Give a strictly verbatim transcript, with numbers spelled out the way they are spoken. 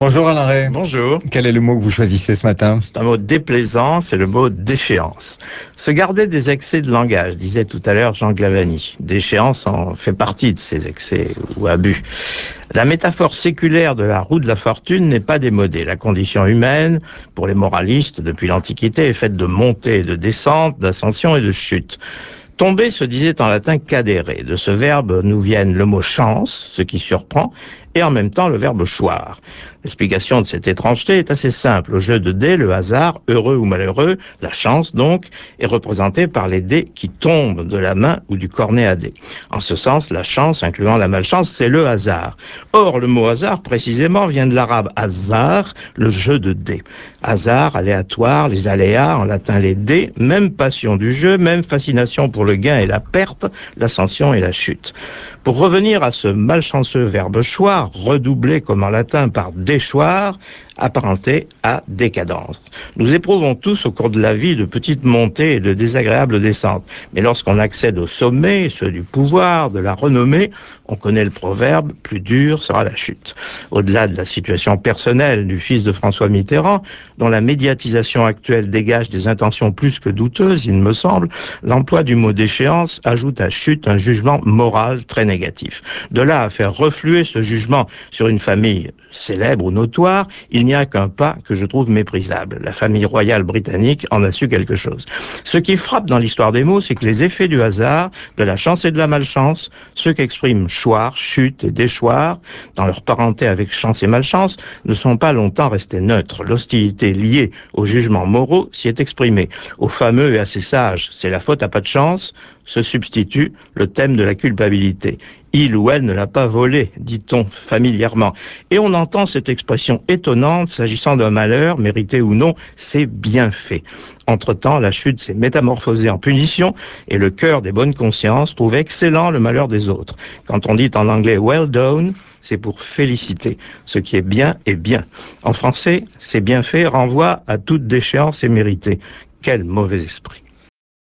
Bonjour Alain Ray. Bonjour. Quel est le mot que vous choisissez ce matin? C'est un mot déplaisant, c'est le mot déchéance. Se garder des excès de langage, disait tout à l'heure Jean Glavany. Déchéance en fait partie de ces excès ou abus. La métaphore séculaire de la roue de la fortune n'est pas démodée. La condition humaine, pour les moralistes depuis l'Antiquité, est faite de montées et de descentes, d'ascension et de chutes. Tomber se disait en latin cadere. De ce verbe nous viennent le mot chance, ce qui surprend, et en même temps le verbe choir. L'explication de cette étrangeté est assez simple. Au jeu de dés, le hasard, heureux ou malheureux, la chance donc, est représenté par les dés qui tombent de la main ou du cornet à dés. En ce sens, la chance, incluant la malchance, c'est le hasard. Or, le mot hasard, précisément, vient de l'arabe hasard, le jeu de dés. Hasard, aléatoire, les aléas, en latin les dés, même passion du jeu, même fascination pour le gain et la perte, l'ascension et la chute. Pour revenir à ce malchanceux verbe choir, redoublé comme en latin par déchoir, apparenté à décadence. Nous éprouvons tous au cours de la vie de petites montées et de désagréables descentes. Mais lorsqu'on accède au sommet, ceux du pouvoir, de la renommée, on connaît le proverbe, plus dur sera la chute. Au-delà de la situation personnelle du fils de François Mitterrand, dont la médiatisation actuelle dégage des intentions plus que douteuses, il me semble, l'emploi du mot déchéance ajoute à chute un jugement moral très négatif. De là à faire refluer ce jugement sur une famille célèbre ou notoire, il n'y a qu'un pas que je trouve méprisable. La famille royale britannique en a su quelque chose. Ce qui frappe dans l'histoire des mots, c'est que les effets du hasard, de la chance et de la malchance, ceux qu'expriment choir, chute et déchoir, dans leur parenté avec chance et malchance, ne sont pas longtemps restés neutres. L'hostilité liée aux jugements moraux s'y est exprimée. Aux fameux et assez sages, c'est la faute à pas de chance, se substitue le thème de la culpabilité. Il ou elle ne l'a pas volé, dit-on familièrement. Et on entend cette expression étonnante s'agissant d'un malheur, mérité ou non, c'est bien fait. Entre-temps, la chute s'est métamorphosée en punition et le cœur des bonnes consciences trouve excellent le malheur des autres. Quand on dit en anglais well done, c'est pour féliciter. Ce qui est bien est bien. En français, c'est bien fait renvoie à toute déchéance et méritée. Quel mauvais esprit.